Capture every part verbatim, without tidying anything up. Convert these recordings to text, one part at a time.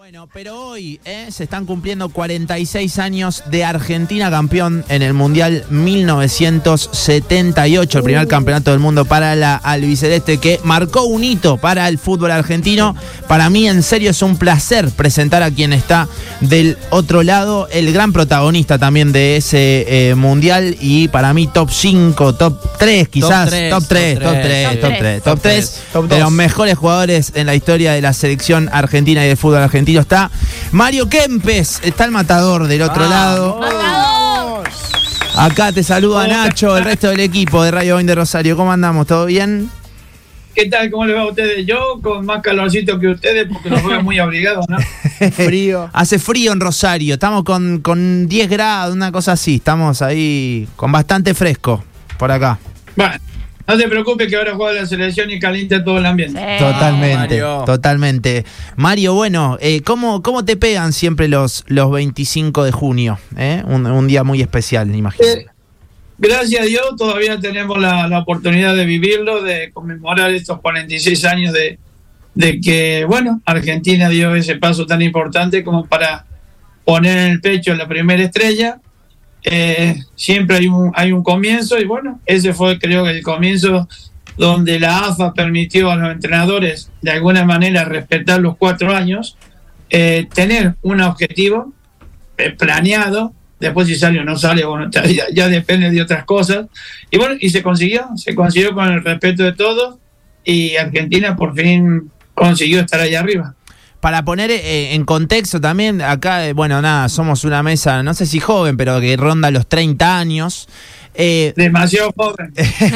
Bueno, pero hoy eh, se están cumpliendo cuarenta y seis años de Argentina campeón en el Mundial mil novecientos setenta y ocho, el primer campeonato del mundo para la albiceleste que marcó un hito para el fútbol argentino. Para mí, en serio, es un placer presentar a quien está del otro lado, el gran protagonista también de ese eh, Mundial y para mí top cinco, top tres quizás, top tres, top tres, top tres, top tres de los mejores jugadores en la historia de la selección argentina y del fútbol argentino. Está Mario Kempes, está el matador del otro ¡Vamos! lado. ¡Matador! Acá te saluda Nacho, el resto del equipo de Radio Boing de Rosario. ¿Cómo andamos? ¿Todo bien? ¿Qué tal? ¿Cómo les va a ustedes? Yo con más calorcito que ustedes porque los veo muy abrigados, ¿no? Frío. Hace frío en Rosario, estamos con, con diez grados, una cosa así. Estamos ahí con bastante fresco por acá. Bueno, no te preocupes que ahora juega la selección y calienta todo el ambiente. Sí. Totalmente, Mario. totalmente. Mario, bueno, eh, ¿cómo, ¿cómo te pegan siempre los, los veinticinco de junio? ¿Eh? Un, un día muy especial, imagino. Eh, gracias a Dios todavía tenemos la, la oportunidad de vivirlo, de conmemorar estos cuarenta y seis años de, de que, bueno, Argentina dio ese paso tan importante como para poner en el pecho la primera estrella. Eh, siempre hay un hay un comienzo y bueno, ese fue creo que el comienzo donde la A F A permitió a los entrenadores de alguna manera respetar los cuatro años, eh, tener un objetivo eh, planeado, después si sale o no sale, bueno, ya, ya depende de otras cosas, y bueno, y se consiguió, se consiguió con el respeto de todos y Argentina por fin consiguió estar ahí arriba. Para poner eh, en contexto también, acá, eh, bueno, nada, somos una mesa, no sé si joven, pero que ronda los treinta años. Eh, Demasiado joven.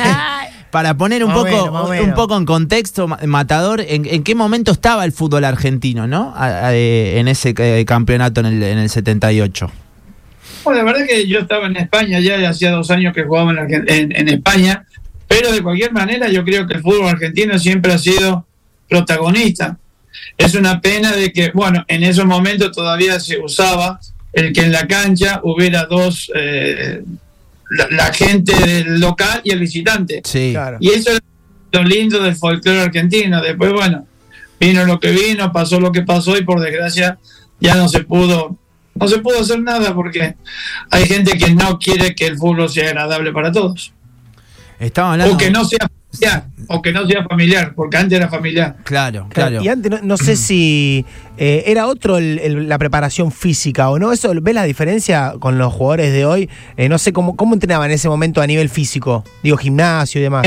Para poner un poco, bueno, bueno. un poco en contexto, Matador, ¿en, en qué momento estaba el fútbol argentino, no? A, a, en ese eh, campeonato en el, en el setenta y ocho. Bueno, la verdad es que yo estaba en España ya, y hacía dos años que jugaba en, en, en España, pero de cualquier manera yo creo que el fútbol argentino siempre ha sido protagonista. Es una pena de que, bueno, en esos momentos todavía se usaba el que en la cancha hubiera dos, eh, la, la gente del local y el visitante. Sí, claro. Y eso es lo lindo del folclore argentino. Después, bueno, vino lo que vino, pasó lo que pasó y por desgracia ya no se pudo, no se pudo hacer nada porque hay gente que no quiere que el fútbol sea agradable para todos. Estaba hablando... O que no sea familiar, o que no sea familiar, porque antes era familiar. Claro, claro. Y antes no, no sé si eh, era otro el, el, la preparación física o no. Eso, ¿ves la diferencia con los jugadores de hoy? Eh, no sé cómo, cómo entrenaban en ese momento a nivel físico, digo gimnasio y demás. Eh,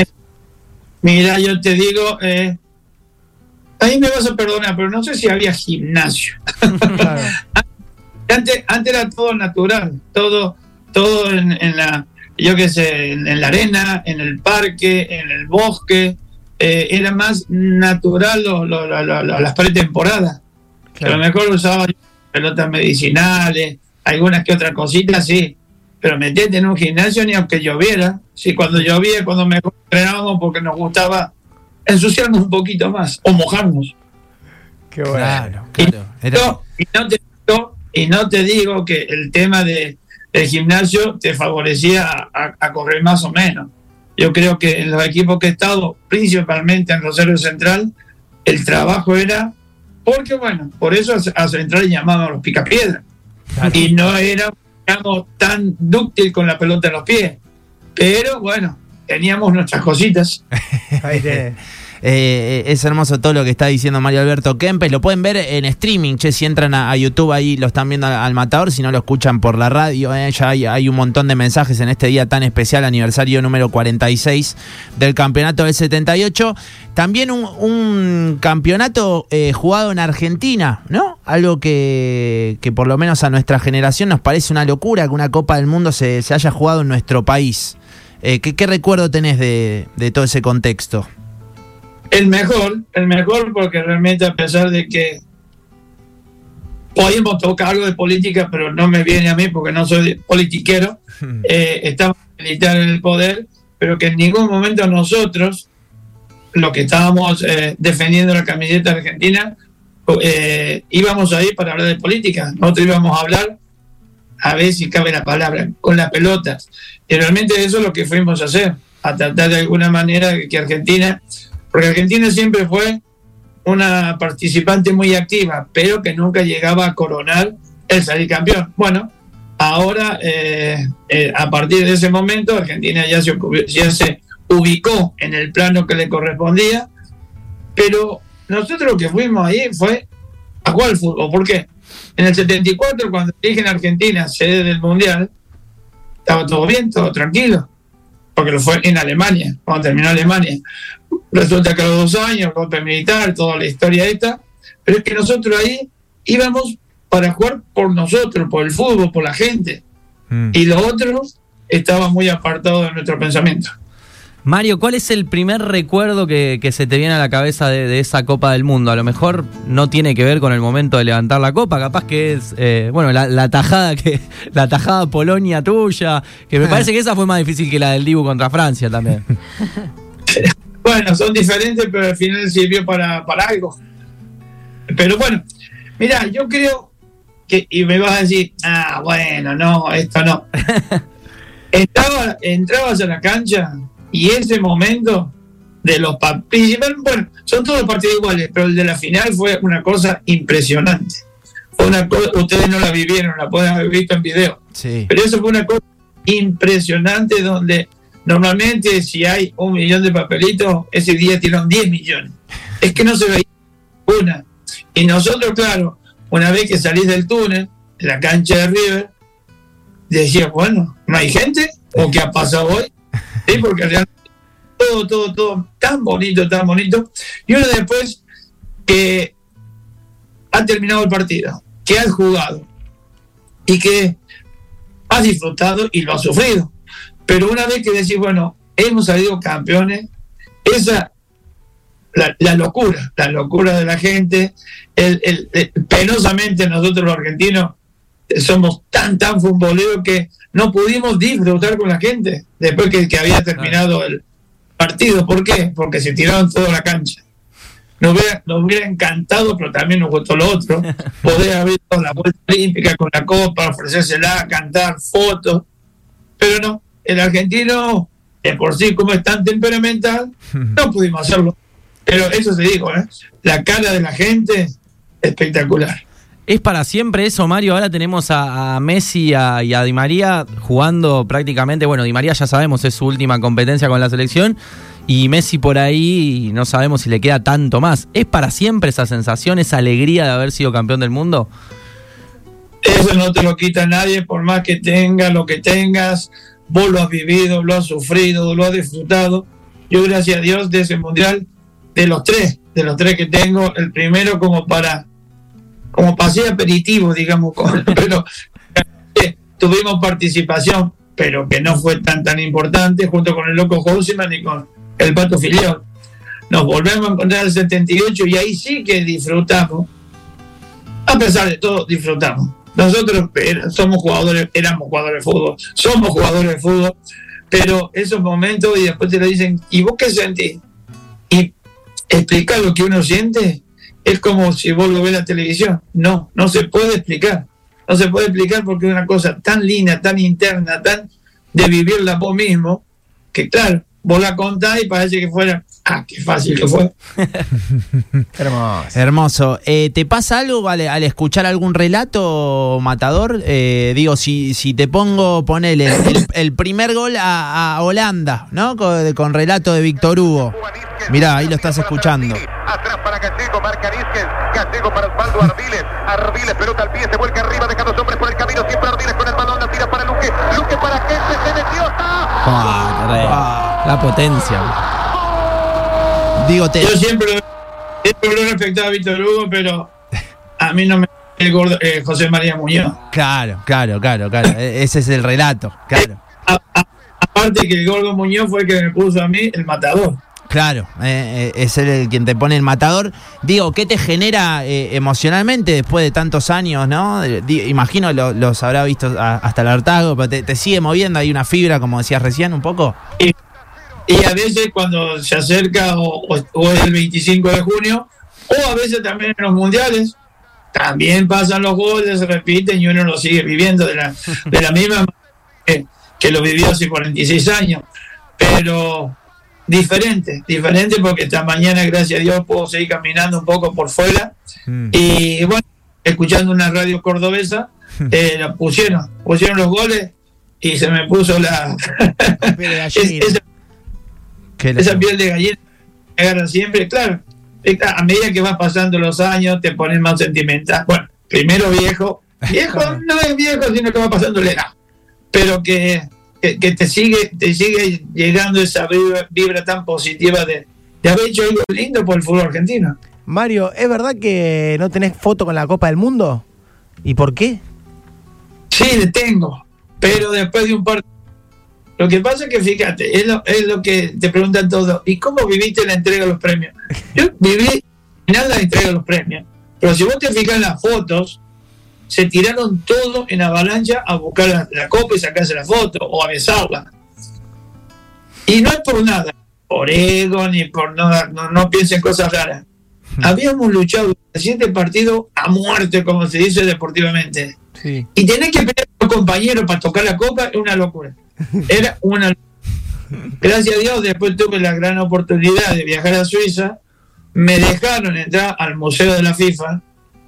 mira, yo te digo, eh, ahí me vas a perdonar, pero no sé si había gimnasio. Claro. antes, antes era todo natural, todo, todo en, en la yo qué sé, en, en la arena, en el parque, en el bosque, eh, era más natural lo, lo, lo, lo, lo, las pretemporadas. Claro. A lo mejor usaba pelotas medicinales, algunas que otras cositas, sí, pero metete en un gimnasio ni aunque lloviera. Sí, cuando llovía, cuando mejor entrenábamos porque nos gustaba ensuciarnos un poquito más o mojarnos. Qué bueno. Claro, claro. Y, Era... no, y, no te, no, y no te digo que el tema de el gimnasio te favorecía a, a, a correr más o menos. Yo creo que en los equipos que he estado, principalmente en Rosario Central, el trabajo era, porque bueno, por eso a Central llamaban los picapiedras. Claro. Y no era, digamos, tan dúctil con la pelota en los pies. Pero bueno, teníamos nuestras cositas. Ahí te... Eh, es hermoso todo lo que está diciendo Mario Alberto Kempes. Lo pueden ver en streaming, che, si entran a, a YouTube ahí lo están viendo al, al Matador, si no lo escuchan por la radio, eh, ya hay, hay un montón de mensajes en este día tan especial, aniversario número cuarenta y seis del campeonato del setenta y ocho. También un, un campeonato eh, jugado en Argentina, ¿no? Algo que, que por lo menos a nuestra generación nos parece una locura que una Copa del Mundo se, se haya jugado en nuestro país. Eh, ¿qué, ¿Qué recuerdo tenés de, de todo ese contexto? El mejor, el mejor porque realmente a pesar de que podemos tocar algo de política, pero no me viene a mí porque no soy politiquero, eh, estamos militar en el poder, pero que en ningún momento nosotros, los que estábamos eh, defendiendo la camiseta argentina, eh, íbamos ahí para hablar de política. Nosotros íbamos a hablar, a ver si cabe la palabra, con las pelotas. Y realmente eso es lo que fuimos a hacer, a tratar de alguna manera que Argentina... Porque Argentina siempre fue una participante muy activa, pero que nunca llegaba a coronar el salir campeón. Bueno, ahora, eh, eh, a partir de ese momento, Argentina ya se, ya se ubicó en el plano que le correspondía, pero nosotros lo que fuimos ahí fue a jugar al fútbol. ¿Por qué? En el setenta y cuatro, cuando eligen Argentina sede del Mundial, estaba todo bien, todo tranquilo, porque lo fue en Alemania, cuando terminó Alemania. Resulta que a los dos años, golpe militar, toda la historia esta, pero es que nosotros ahí íbamos para jugar por nosotros, por el fútbol, por la gente, mm. y los otros estaban muy apartados de nuestro pensamiento. Mario, ¿cuál es el primer recuerdo que, que se te viene a la cabeza de, de esa Copa del Mundo? A lo mejor no tiene que ver con el momento de levantar la copa, capaz que es, eh, bueno, la, la tajada que la tajada Polonia tuya, que me parece que esa fue más difícil que la del Dibu contra Francia también. Bueno, son diferentes, pero al final sirvió para, para algo. Pero bueno, mira, yo creo que, y me vas a decir, ah, bueno, no, esto no. Entraba, entrabas a la cancha y ese momento de los partidos, bueno, son todos partidos iguales, pero el de la final fue una cosa impresionante. Fue una cosa, ustedes no la vivieron, la pueden haber visto en video. Sí. Pero eso fue una cosa impresionante donde normalmente si hay un millón de papelitos, ese día tiraron diez millones. Es que no se veía una. Y nosotros, claro, una vez que salís del túnel, de la cancha de River, decías, bueno, ¿no hay gente? ¿O qué ha pasado hoy? Sí, porque realmente todo, todo, todo tan bonito, tan bonito. Y uno después que ha terminado el partido, que has jugado y que has disfrutado y lo has sufrido. Pero una vez que decís, bueno, hemos salido campeones, esa, la, la locura, la locura de la gente, el, el, el, penosamente nosotros los argentinos somos tan, tan futboleros que no pudimos disfrutar con la gente después que, que había terminado el partido. ¿Por qué? Porque se tiraron toda la cancha. Nos hubiera, nos hubiera encantado, pero también nos gustó lo otro, poder haber dado la vuelta olímpica con la copa, ofrecérsela, cantar, fotos, pero no, el argentino, de por sí como es tan temperamental, no pudimos hacerlo. Pero eso te digo, ¿eh? La cara de la gente, espectacular. ¿Es para siempre eso, Mario? Ahora tenemos a, a Messi a, y a Di María jugando prácticamente, bueno, Di María ya sabemos, es su última competencia con la selección, y Messi por ahí no sabemos si le queda tanto más. ¿Es para siempre esa sensación, esa alegría de haber sido campeón del mundo? Eso no te lo quita nadie, por más que tengas lo que tengas, vos lo has vivido, lo has sufrido, lo has disfrutado. Yo, gracias a Dios, de ese mundial, de los tres, de los tres que tengo, el primero como para como pasé aperitivo, digamos, con, pero eh, tuvimos participación, pero que no fue tan tan importante, junto con el Loco Houseman y con el Pato Filiol. Nos volvemos a encontrar en el setenta y ocho y ahí sí que disfrutamos. A pesar de todo, disfrutamos. Nosotros somos jugadores, éramos jugadores de fútbol, somos jugadores de fútbol, pero esos momentos y después te lo dicen, ¿y vos qué sentís? Y explicar lo que uno siente es como si vos lo ves en la televisión. No, no se puede explicar. No se puede explicar porque es una cosa tan linda, tan interna, tan de vivirla vos mismo, que claro, vos la contás y parece que fuera, ah, qué fácil que fue. Hermoso. Hermoso. Eh, ¿Te pasa algo al, al escuchar algún relato, Matador? Eh, digo, si, si te pongo, ponele el, el primer gol a, a Holanda, ¿no? Con, con relato de Víctor Hugo. Mirá, ahí lo estás escuchando. Atrás para Gallego, marca Nísquez. Gallego para Osvaldo Ardiles. Ardiles, pelota al pie, se vuelca arriba, dejando dos hombres por el camino. Siempre Ardiles con el balón, la tira para Luque. Luque para Gente, se metió. Ah, la potencia. Digo, te... Yo siempre, siempre lo he respetado a Víctor Hugo, pero a mí no me el gordo eh, José María Muñoz. Claro, claro, claro, claro. Ese es el relato, claro. A, a, aparte que el gordo Muñoz fue el que me puso a mí el matador. Claro, eh, eh, es él el quien te pone el matador. Digo, ¿qué te genera eh, emocionalmente después de tantos años, no? Digo, imagino lo, los habrá visto a, hasta el hartazgo, pero te, te sigue moviendo, hay una fibra, como decías recién, un poco. Y, y a veces cuando se acerca o, o, o es el veinticinco de junio, o a veces también en los mundiales, también pasan los goles, se repiten y uno lo sigue viviendo de la, de la misma manera que, que lo vivió hace cuarenta y seis años. Pero diferente, diferente porque esta mañana, gracias a Dios, puedo seguir caminando un poco por fuera. Mm. Y bueno, escuchando una radio cordobesa, eh, la pusieron, pusieron los goles y se me puso la esa, esa piel de gallina que agarra siempre. Claro, a medida que vas pasando los años te pones más sentimental. Bueno, primero viejo, viejo no es viejo, sino que va pasando la edad, pero que, que, que te sigue te sigue llegando esa vibra, vibra tan positiva de, de haber hecho algo lindo por el fútbol argentino. Mario, ¿es verdad que no tenés foto con la Copa del Mundo? ¿Y por qué? Sí, le tengo, pero después de un par. Lo que pasa es que, fíjate, es lo, es lo que te preguntan todos. ¿Y cómo viviste la entrega de los premios? Yo viví final la entrega de los premios, pero si vos te fijas en las fotos, se tiraron todos en avalancha a buscar la, la copa y sacarse la foto o a besarla. Y no es por nada, por ego ni por nada, no, no piensen cosas raras. Habíamos luchado siete partidos a muerte, como se dice deportivamente. Sí. Y tenés que pelear con los compañeros para tocar la copa, es una locura. Era una locura. Gracias a Dios, después tuve la gran oportunidad de viajar a Suiza. Me dejaron entrar al Museo de la FIFA.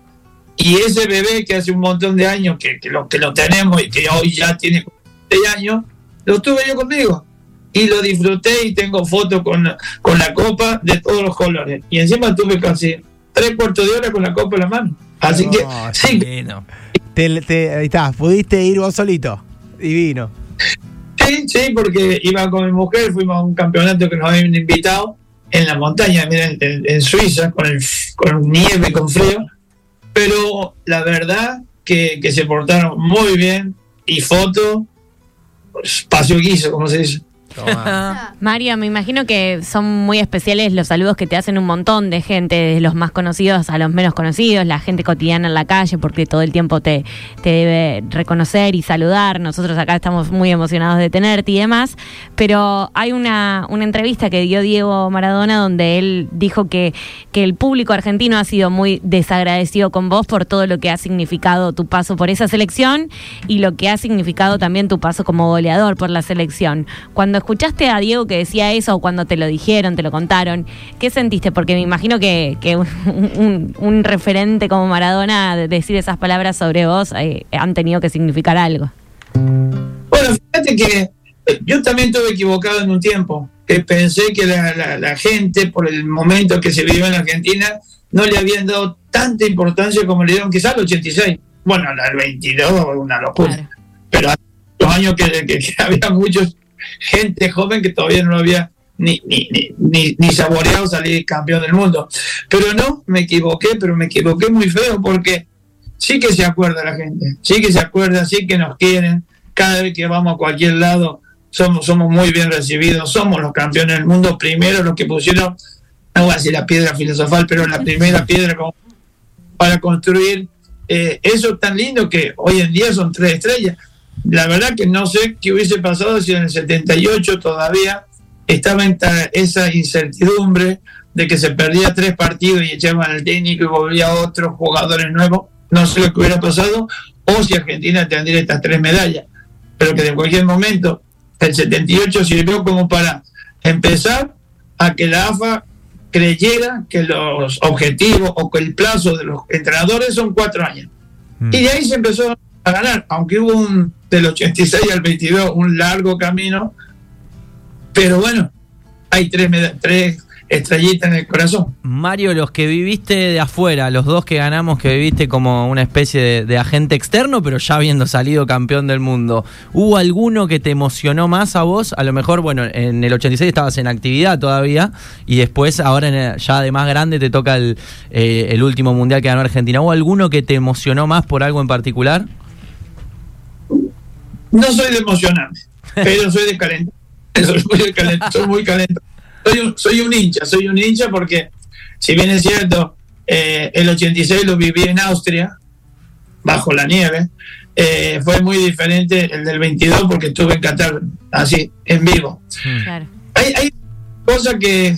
Y ese bebé que hace un montón de años que, que, lo, que lo tenemos y que hoy ya tiene seis años, lo tuve yo conmigo. Y lo disfruté y tengo fotos con, con la copa de todos los colores. Y encima tuve casi tres cuartos de hora con la copa en la mano. Así no, que, sí. Te, te, ahí está, pudiste ir vos solito. Divino. Sí, sí, porque iba con mi mujer, fuimos a un campeonato que nos habían invitado en la montaña, miren, en, en Suiza, con, el, con nieve, con frío. Pero la verdad que, que se portaron muy bien. Y foto, espacio guiso, como se dice. Mario, me imagino que son muy especiales los saludos que te hacen un montón de gente, desde los más conocidos a los menos conocidos, la gente cotidiana en la calle, porque todo el tiempo te, te debe reconocer y saludar. Nosotros acá estamos muy emocionados de tenerte y demás, pero hay una, una entrevista que dio Diego Maradona donde él dijo que, que el público argentino ha sido muy desagradecido con vos por todo lo que ha significado tu paso por esa selección y lo que ha significado también tu paso como goleador por la selección. Cuando escuchaste a Diego que decía eso, o cuando te lo dijeron, te lo contaron, ¿qué sentiste? Porque me imagino que, que un, un, un referente como Maradona decir esas palabras sobre vos eh, han tenido que significar algo. Bueno, fíjate que yo también estuve equivocado en un tiempo, que pensé que la, la, la gente, por el momento que se vivió en Argentina, no le habían dado tanta importancia como le dieron quizás al ochenta y seis. Bueno, al veintidós, una locura. Claro. Pero hace los años que, que, que había muchos gente joven que todavía no lo había ni, ni, ni, ni saboreado salir campeón del mundo. Pero no, me equivoqué, pero me equivoqué muy feo porque sí que se acuerda la gente, sí que se acuerda, sí que nos quieren. Cada vez que vamos a cualquier lado somos, somos muy bien recibidos, somos los campeones del mundo, primero los que pusieron, no voy a decir la piedra filosofal, pero la primera piedra como para construir eh, eso tan lindo que hoy en día son tres estrellas. La verdad que no sé qué hubiese pasado si en el setenta y ocho todavía estaba en esa incertidumbre de que se perdía tres partidos y echaban al técnico y volvía otros jugadores nuevos. No sé lo que hubiera pasado o si Argentina tendría estas tres medallas. Pero que de cualquier momento el setenta y ocho sirvió como para empezar a que la A F A creyera que los objetivos o que el plazo de los entrenadores son cuatro años. Mm. Y de ahí se empezó a ganar, aunque hubo un del ochenta y seis al veintidós un largo camino, pero bueno, hay tres, tres estrellitas en el corazón. Mario, los que viviste de afuera, los dos que ganamos, que viviste como una especie de, de agente externo, pero ya habiendo salido campeón del mundo, ¿hubo alguno que te emocionó más a vos? A lo mejor, bueno, en el ochenta y seis estabas en actividad todavía, y después, ahora en el, ya de más grande, te toca el, eh, el último mundial que ganó Argentina. ¿Hubo alguno que te emocionó más por algo en particular? No soy de emocionarme, pero soy de calentar. Soy muy de calentar, soy muy calentado. Soy un, soy un hincha, soy un hincha porque, si bien es cierto, eh, el ochenta y seis lo viví en Austria, bajo la nieve, eh, fue muy diferente el del veintidós porque estuve en Qatar, así, en vivo. Claro. Hay, hay cosas que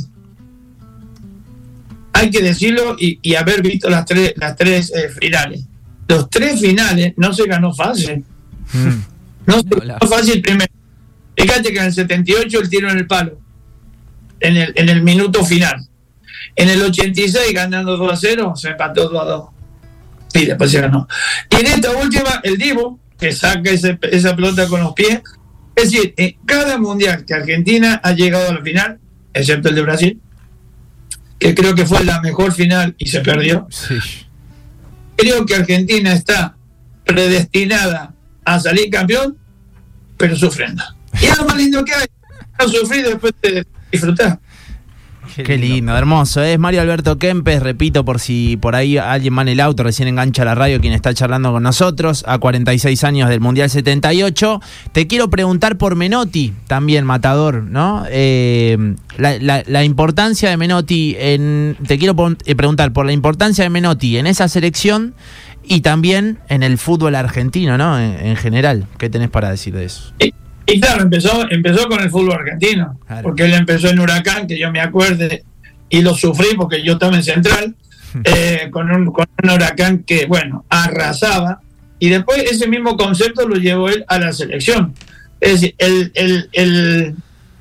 hay que decirlo y, y haber visto las tres, las tres eh, finales. Los tres finales no se ganó fácil. Mm. No se ganó fácil primero. Fíjate que en el setenta y ocho el tiro en el palo. en el, en el minuto final. En el ochenta y seis, ganando dos a cero, se empató dos a dos. Y después se ganó. Y en esta última, el Divo, que saca ese, esa pelota con los pies. Es decir, en cada mundial que Argentina ha llegado a la final, excepto el de Brasil, que creo que fue la mejor final y se perdió. Sí. Creo que Argentina está predestinada a salir campeón, pero sufriendo. Y es lo más lindo que hay, no sufrir después de disfrutar. Qué lindo, hermoso. Es Mario Alberto Kempes, repito, por si por ahí alguien va en el auto, recién engancha la radio, quien está charlando con nosotros, a cuarenta y seis años del Mundial setenta y ocho. Te quiero preguntar por Menotti, también matador, ¿no? Eh, la, la, la importancia de Menotti, en, te quiero preguntar por la importancia de Menotti en esa selección y también en el fútbol argentino, ¿no? En, en general, ¿qué tenés para decir de eso? Y, y claro, empezó, empezó con el fútbol argentino, claro. Porque él empezó en Huracán, que yo me acuerde, y lo sufrí porque yo estaba en Central, eh, con, un, con un Huracán que, bueno, arrasaba, y después ese mismo concepto lo llevó él a la selección. Es decir, el, el, el,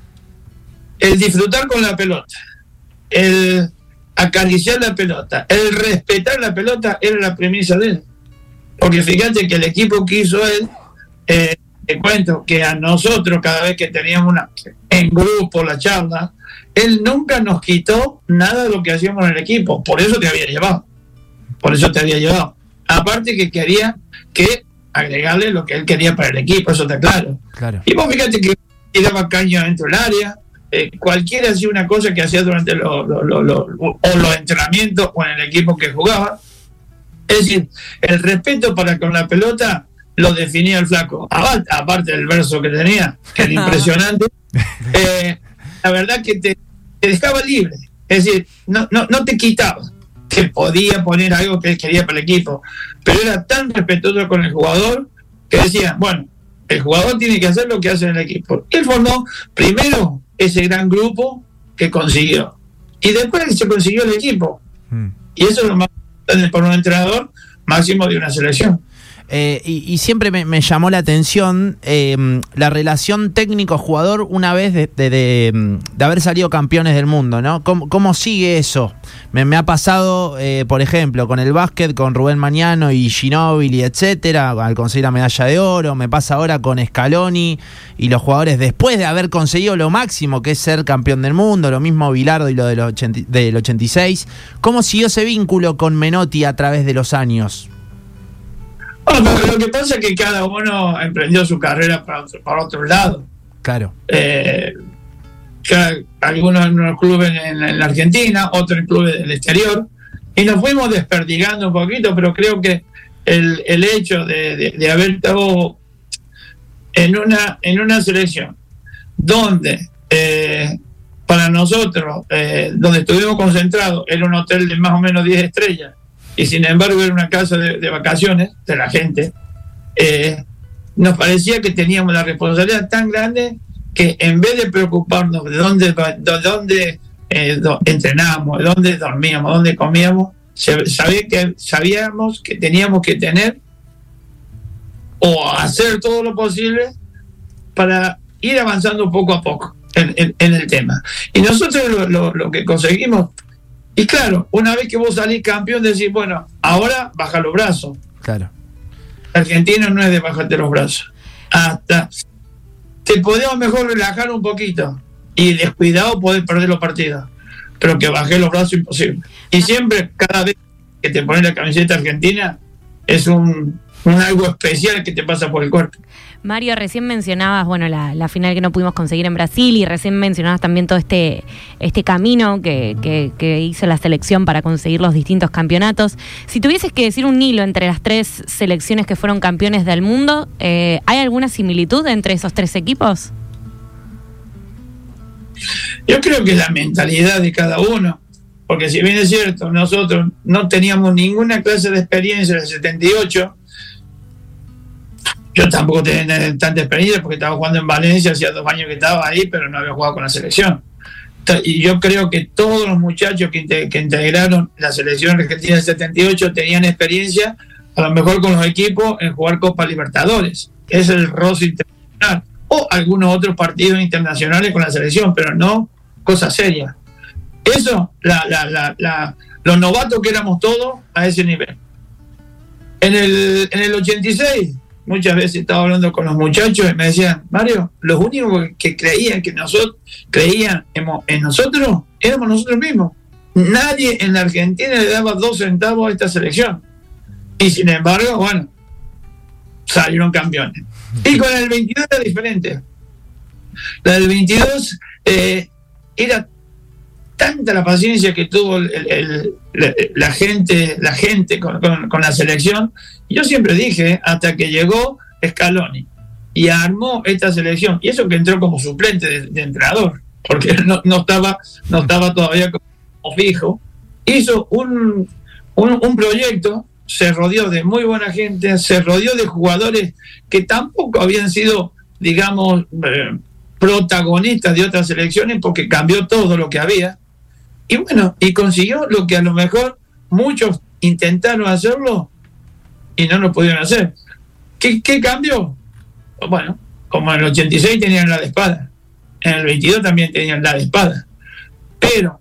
el disfrutar con la pelota, el acariciar la pelota, el respetar la pelota, era la premisa de él. Porque fíjate que el equipo que hizo él, eh, te cuento que a nosotros, cada vez que teníamos una en grupo la charla, él nunca nos quitó nada de lo que hacíamos en el equipo. Por eso te había llevado. Por eso te había llevado. Aparte que quería que agregarle lo que él quería para el equipo, eso está claro. Claro. Y vos fíjate que tiraba caña dentro del área, eh, cualquiera hacía una cosa que hacía durante los lo, lo, lo, o los entrenamientos o en el equipo que jugaba. Es decir, el respeto para con la pelota lo definía el flaco. Aparte del verso que tenía, que era impresionante, eh, la verdad que te, te dejaba libre. Es decir, no, no, no te quitaba. Que podía poner algo que él quería para el equipo, pero era tan respetuoso con el jugador que decía, bueno, el jugador tiene que hacer lo que hace en el equipo. Él formó primero ese gran grupo que consiguió, y después se consiguió el equipo. Mm. Y eso es lo más importante para un entrenador máximo de una selección. Eh, y, y siempre me, me llamó la atención eh, la relación técnico-jugador una vez de, de, de, de haber salido campeones del mundo, ¿no? ¿Cómo, cómo sigue eso? Me, me ha pasado, eh, por ejemplo, con el básquet, con Rubén Magnano y Ginóbili, etcétera, al conseguir la medalla de oro. Me pasa ahora con Scaloni y los jugadores después de haber conseguido lo máximo, que es ser campeón del mundo, lo mismo Bilardo y lo del, ochenta, del ochenta y seis. ¿Cómo siguió ese vínculo con Menotti a través de los años? Bueno, lo que pasa es que cada uno emprendió su carrera para otro, para otro lado. Claro. Eh, cada, algunos en unos clubes en, en la Argentina, otros en clubes del exterior, y nos fuimos desperdigando un poquito, pero creo que el, el hecho de, de, de haber estado en una, en una selección donde eh, para nosotros, eh, donde estuvimos concentrados, era un hotel de más o menos diez estrellas, y sin embargo era una casa de, de vacaciones de la gente, eh, nos parecía que teníamos la responsabilidad tan grande que en vez de preocuparnos de dónde, de dónde eh, do, entrenábamos, de dónde dormíamos, de dónde comíamos, sabía que, sabíamos que teníamos que tener o hacer todo lo posible para ir avanzando poco a poco en, en, en el tema. Y nosotros lo, lo, lo que conseguimos. Y claro, una vez que vos salís campeón, decís, bueno, ahora baja los brazos. Claro. El argentino no es de bajarte los brazos. Hasta te podemos mejor relajar un poquito y descuidado podés perder los partidos. Pero que bajé los brazos, imposible. Y siempre, cada vez que te pones la camiseta argentina, es un, un algo especial que te pasa por el cuerpo. Mario, recién mencionabas, bueno, la, la final que no pudimos conseguir en Brasil, y recién mencionabas también todo este, este camino que, que, que hizo la selección para conseguir los distintos campeonatos. Si tuvieses que decir un hilo entre las tres selecciones que fueron campeones del mundo, eh, ¿hay alguna similitud entre esos tres equipos? Yo creo que la mentalidad de cada uno, porque si bien es cierto, nosotros no teníamos ninguna clase de experiencia en el setenta y ocho, yo tampoco tenía tanta experiencia porque estaba jugando en Valencia, hacía dos años que estaba ahí, pero no había jugado con la selección. Y yo creo que todos los muchachos que, inte- que integraron la selección argentina del setenta y ocho tenían experiencia, a lo mejor con los equipos, en jugar Copa Libertadores, que es el roce internacional, o algunos otros partidos internacionales con la selección, pero no cosa seria. Eso, la, la, la, la, los novatos que éramos todos a ese nivel. En el, en el ochenta y seis, muchas veces estaba hablando con los muchachos y me decían, Mario, los únicos que creían que nosotros creían en, en nosotros éramos nosotros mismos. Nadie en la Argentina le daba dos centavos a esta selección. Y sin embargo, bueno, salieron campeones. Y con el veintidós era diferente. La del veintidós eh, era tanta la paciencia que tuvo el, el, el, la, la gente, la gente con, con, con la selección. Yo siempre dije, hasta que llegó Scaloni y armó esta selección, y eso que entró como suplente de, de entrenador, porque no, no estaba, no estaba todavía como fijo, hizo un, un, un proyecto, se rodeó de muy buena gente, se rodeó de jugadores que tampoco habían sido, digamos, eh, protagonistas de otras selecciones, porque cambió todo lo que había, y bueno, y consiguió lo que a lo mejor muchos intentaron hacerlo y no lo pudieron hacer. ¿Qué, qué cambió? Bueno, como en el ochenta y seis tenían la de espada, en el veintidós también tenían la de espada, pero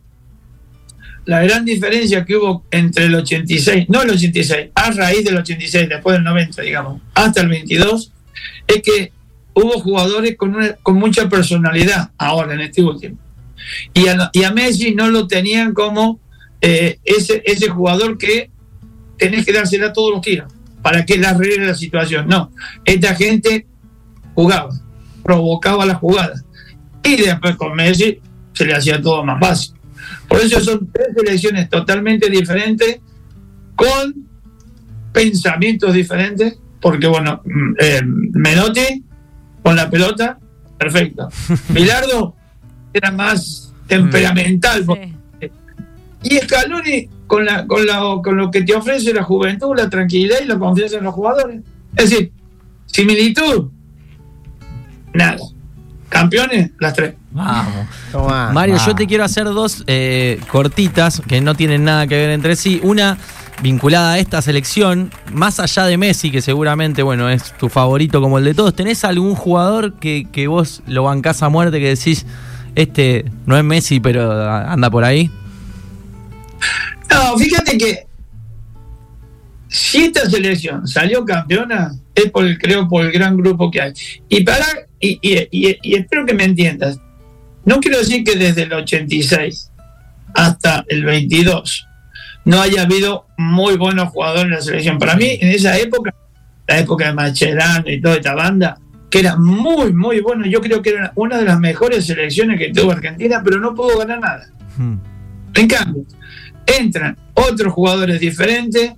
la gran diferencia que hubo entre el ochenta y seis, no el ochenta y seis, a raíz del ochenta y seis, después del noventa, digamos, hasta el veintidós, es que hubo jugadores con, una, con mucha personalidad ahora en este último. Y a, y a Messi no lo tenían como eh, ese, ese jugador que tenés que dársela todos los tiros para que le arregle la situación. No, esta gente jugaba, provocaba la jugada. Y después con Messi se le hacía todo más fácil. Por eso son tres selecciones totalmente diferentes, con pensamientos diferentes, porque bueno, eh, Menotti con la pelota, perfecto. Bilardo era más temperamental. Sí. Y Scaloni con, la, con, la, con lo que te ofrece la juventud, la tranquilidad y la confianza en los jugadores. Es decir, similitud, nada. Campeones, las tres. Vamos. Toma, Mario, va. Yo te quiero hacer dos eh, cortitas que no tienen nada que ver entre sí. Una vinculada a esta selección, más allá de Messi, que seguramente, bueno, es tu favorito como el de todos. ¿Tenés algún jugador que, que vos lo bancás a muerte, que decís, este no es Messi, pero anda por ahí? No, fíjate que si esta selección salió campeona, es por el, creo, por el gran grupo que hay. Y para y, y, y, y espero que me entiendas. No quiero decir que desde el ochenta y seis hasta el veintidós no haya habido muy buenos jugadores en la selección. Para mí, en esa época, la época de Mascherano y toda esta banda, que era muy, muy bueno, yo creo que era una de las mejores selecciones que tuvo Argentina, pero no pudo ganar nada. Hmm. En cambio, entran otros jugadores diferentes,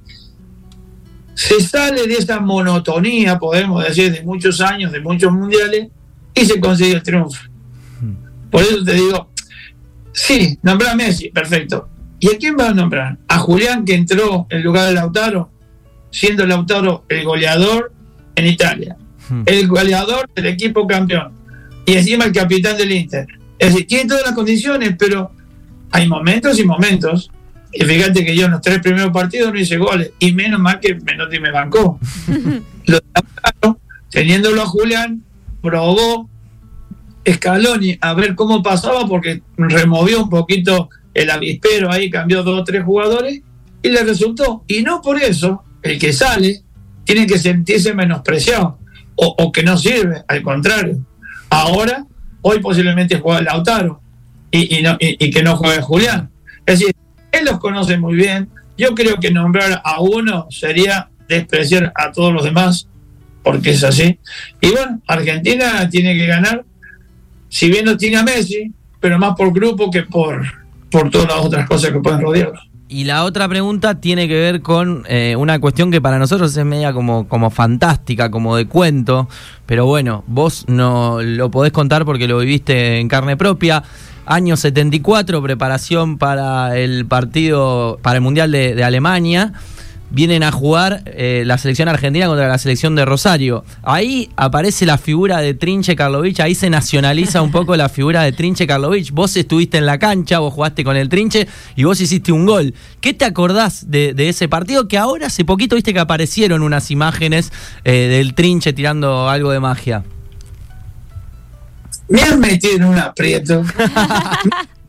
se sale de esa monotonía, podemos decir, de muchos años, de muchos mundiales, y se consigue el triunfo. Por eso te digo, sí, nombrar a Messi, perfecto. ¿Y a quién vas a nombrar? A Julián, que entró en lugar de Lautaro, siendo Lautaro el goleador en Italia, el goleador del equipo campeón, y encima el capitán del Inter. Es decir, tiene todas las condiciones, pero hay momentos y momentos. Y fíjate que yo en los tres primeros partidos no hice goles, y menos mal que Menotti me bancó. Lo Lautaro, teniéndolo a Julián, probó Scaloni a ver cómo pasaba, porque removió un poquito el avispero ahí, cambió dos o tres jugadores y le resultó. Y no por eso el que sale tiene que sentirse menospreciado o, o que no sirve, al contrario. Ahora, hoy posiblemente juega Lautaro y, y, no, y, y que no juegue Julián. Es decir, él los conoce muy bien. Yo creo que nombrar a uno sería despreciar a todos los demás, porque es así. Y bueno, Argentina tiene que ganar, si bien no tiene a Messi, pero más por grupo que por, por todas las otras cosas que pueden rodearlo. Y la otra pregunta tiene que ver con eh, una cuestión que para nosotros es media como, como fantástica, como de cuento, pero bueno, vos no lo podés contar porque lo viviste en carne propia. Año setenta y cuatro, preparación para el partido, para el Mundial de, de Alemania. Vienen a jugar eh, la selección argentina contra la selección de Rosario. Ahí aparece la figura de Trinche Karlovich, ahí se nacionaliza un poco la figura de Trinche Karlovich. Vos estuviste en la cancha, vos jugaste con el Trinche y vos hiciste un gol. ¿Qué te acordás de, de ese partido? Que ahora hace poquito viste que aparecieron unas imágenes eh, del Trinche tirando algo de magia. Me han metido en un aprieto.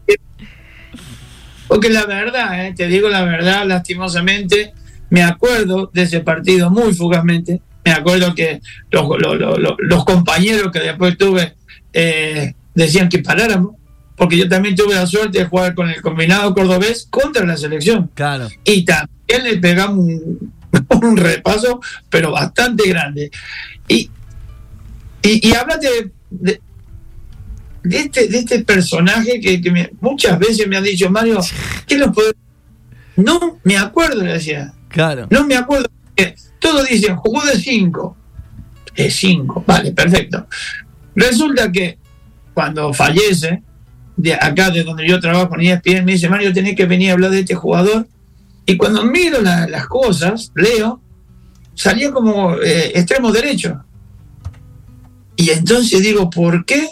Porque la verdad, eh, te digo la verdad, lastimosamente, me acuerdo de ese partido muy fugazmente. Me acuerdo que los, los, los, los compañeros que después tuve eh, decían que paráramos, porque yo también tuve la suerte de jugar con el combinado cordobés contra la selección. Claro. Y también le pegamos un, un repaso, pero bastante grande. Y, y, y háblate de, de, de, este, de este personaje que, que me, muchas veces me han dicho, Mario, ¿qué nos puede...? No me acuerdo, le decía. Claro. No me acuerdo. Todos dicen, jugó de cinco. De cinco, vale, perfecto. Resulta que cuando fallece, de acá de donde yo trabajo en E S P N, me dice, Mario, tenés que venir a hablar de este jugador. Y cuando miro la, las cosas, leo, salía como eh, extremo derecho. Y entonces digo, ¿por qué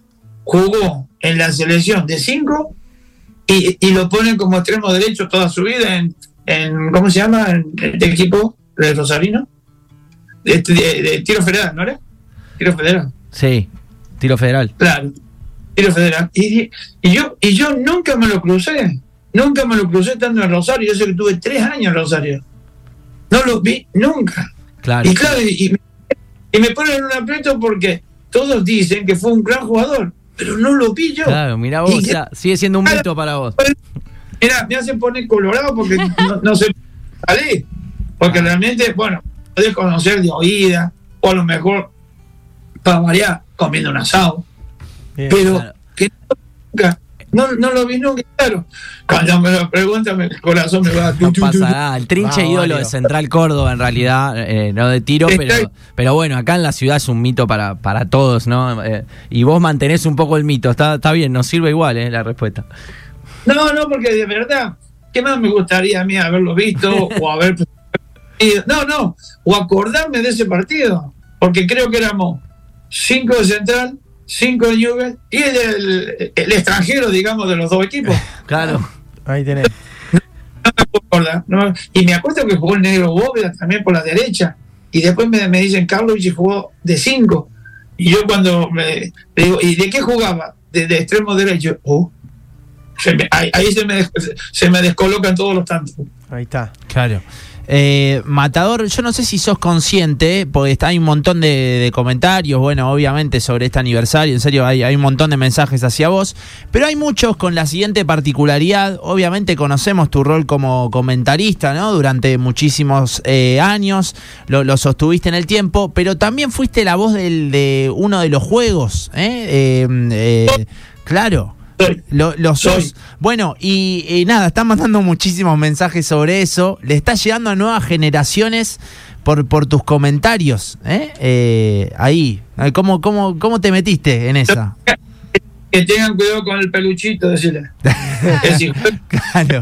jugó en la selección de cinco y, y lo ponen como extremo derecho toda su vida en, en ¿cómo se llama? En este equipo de Rosarino, de, de, de, de tiro federal, ¿no era? Tiro federal. Sí, tiro federal. Claro, tiro federal. Y, y yo y yo nunca me lo crucé, nunca me lo crucé estando en Rosario. Yo sé que tuve tres años en Rosario. No lo vi nunca. Claro. Y claro, y, y, me, y me ponen en un aprieto porque todos dicen que fue un gran jugador, pero no lo vi yo. Claro, mirá vos, Y- o sea, sigue siendo un mito para vos. Mira, me hacen poner colorado porque no, no sé salir. Porque realmente, bueno, podés conocer de oída, o a lo mejor, para variar, comiendo un asado. Bien. Pero Claro. que nunca, no, no lo vi nunca, claro. Cuando me lo preguntan, el corazón me va a... No pasa nada. El trinche Vamos, ídolo Mario. de Central Córdoba, en realidad, eh, no de tiro, Está- pero, pero bueno, acá en la ciudad es un mito para, para todos, ¿no? Eh, y vos mantenés un poco el mito. Está, está bien, nos sirve igual, ¿eh? La respuesta. No, no, porque de verdad, ¿qué más me gustaría a mí haberlo visto o haber... No, no, o acordarme de ese partido, porque creo que éramos cinco de Central, cinco de Newell's y el, el, el extranjero, digamos, de los dos equipos. Claro. Ahí tenés. No me acuerdo, no, y me acuerdo que jugó el negro Bóveda también por la derecha, y después me, me dicen Carlos y jugó de cinco, y yo cuando me le digo, ¿y de qué jugaba? De, de extremo derecho. Oh, se me- ahí, ahí se, me, des- se me descolocan todos los tantos. Ahí está. Claro. Eh, Matador, yo no sé si sos consciente, porque está, hay un montón de, de comentarios, bueno, obviamente sobre este aniversario, en serio, hay, hay un montón de mensajes hacia vos, pero hay muchos con la siguiente particularidad. Obviamente conocemos tu rol como comentarista, ¿no? Durante muchísimos eh, años, lo, lo sostuviste en el tiempo, pero también fuiste la voz del, de uno de los juegos, ¿eh? Eh, eh, claro. Soy. Lo, lo sos. Soy. Bueno, y, y nada, están mandando muchísimos mensajes sobre eso. Le está llegando a nuevas generaciones por, por tus comentarios. ¿eh? Eh, ahí. ¿Cómo, cómo, ¿Cómo te metiste en esa? Que tengan cuidado con el peluchito, decirle. Es decir, Claro.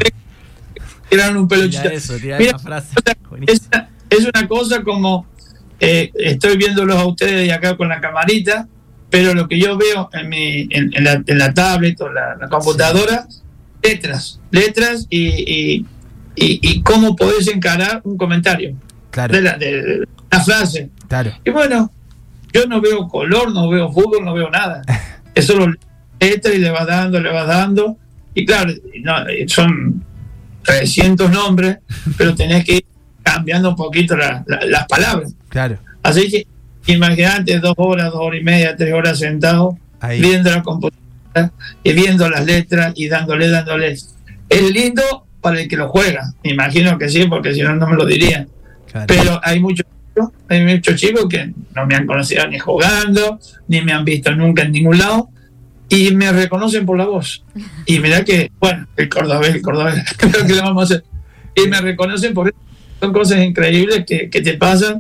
tiran un peluchito. Tira eso, tira Mira, esa frase. es, Buenísimo. una, es una cosa como eh, estoy viéndolos a ustedes de acá con la camarita, pero lo que yo veo en mi en, en, la, en la tablet o la, la computadora, letras, letras y, y, y, y cómo podés encarar un comentario Claro. de la, de, de la frase. Claro. Y bueno, yo no veo color, no veo fútbol, no veo nada. Es solo letra y le vas dando, le vas dando. Y claro, no, son trescientos nombres, pero tenés que ir cambiando un poquito la, la, las palabras. Claro. Así que imagínate dos horas, dos horas y media, tres horas sentado, Ahí. viendo la computadora y viendo las letras y dándole, dándole. Es lindo para el que lo juega. Me imagino que sí, porque si no, no me lo dirían. Claro. Pero hay muchos hay muchos chicos que no me han conocido ni jugando, ni me han visto nunca en ningún lado, y me reconocen por la voz. Y mirá que, bueno, el cordobés, el cordobés, creo que le vamos a hacer. Y me reconocen por eso. Son cosas increíbles que, que te pasan,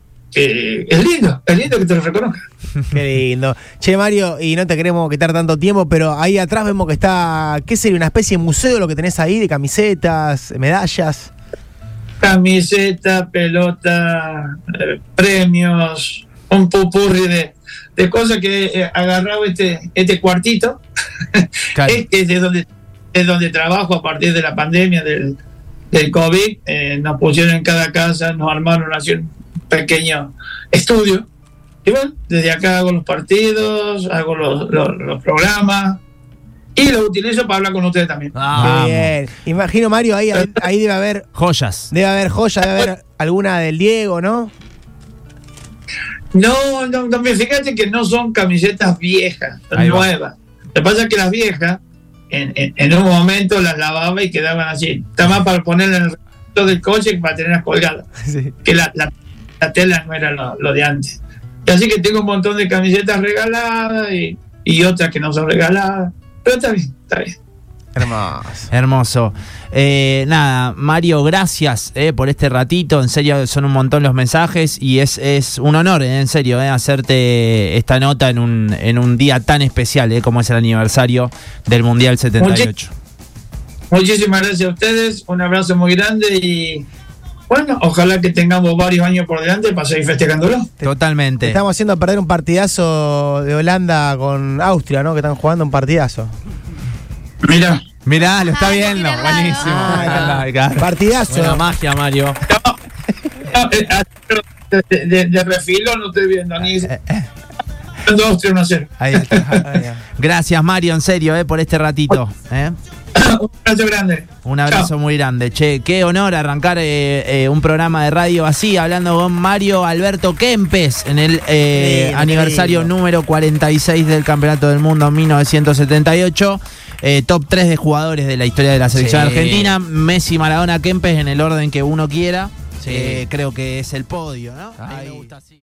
que es lindo, es lindo que te lo reconozcan. Qué lindo. Che, Mario, y no te queremos quitar tanto tiempo, pero ahí atrás vemos que está, ¿qué sería? Una especie de museo lo que tenés ahí, de camisetas, medallas. Camiseta, pelota, eh, premios, un pupurri de, de cosas que he agarrado este, este cuartito. Claro. Es, es de donde es donde trabajo a partir de la pandemia del, del COVID. Eh, nos pusieron en cada casa, nos armaron así un pequeño estudio. Y bueno, desde acá hago los partidos, hago los, los, los programas. Y lo utilizo para hablar con ustedes también. Vamos. Qué bien. Imagino, Mario, ahí, ahí debe haber Joyas. debe haber joya, debe haber alguna del Diego, ¿no? No, no, no, fíjate que no son camisetas viejas, Ahí va. nuevas. Lo que pasa es que las viejas, en, en, en un momento las lavaba y quedaban así. Está más para ponerlas en el resto del coche que para tenerlas colgadas. Sí. Que la, la, la tela no era lo, lo de antes. Y así que tengo un montón de camisetas regaladas y, y otras que no son regaladas. Pero está bien, está bien. Hermoso. Hermoso. Eh, nada, Mario, gracias eh, por este ratito. En serio, son un montón los mensajes y es, es un honor, eh, en serio, eh, hacerte esta nota en un, en un día tan especial eh, como es el aniversario del Mundial setenta y ocho. Muchísimas gracias a ustedes. Un abrazo muy grande y bueno, ojalá que tengamos varios años por delante para seguir festejándolo. Totalmente. Estamos haciendo perder un partidazo de Holanda con Austria, ¿no? Que están jugando un partidazo. Mira, Mirá, lo está Ah, viendo. mira, claro. Buenísimo. Ah, Ay, claro. Partidazo. Buena magia, Mario. de, de, de refilo no estoy viendo ni dos, tres, uno, cero. Ahí está. Gracias, Mario, en serio, eh, por este ratito. eh. Un abrazo grande. Un abrazo Chao. muy grande. Che, qué honor arrancar eh, eh, un programa de radio así, hablando con Mario Alberto Kempes en el eh, Lindo, aniversario lindo. número cuarenta y seis del Campeonato del Mundo en mil novecientos setenta y ocho. Eh, top tres de jugadores de la historia de la selección Sí. argentina. Messi, Maradona, Kempes en el orden que uno quiera. Sí. Eh, creo que es el podio, ¿no? A mí me Ahí. gusta así.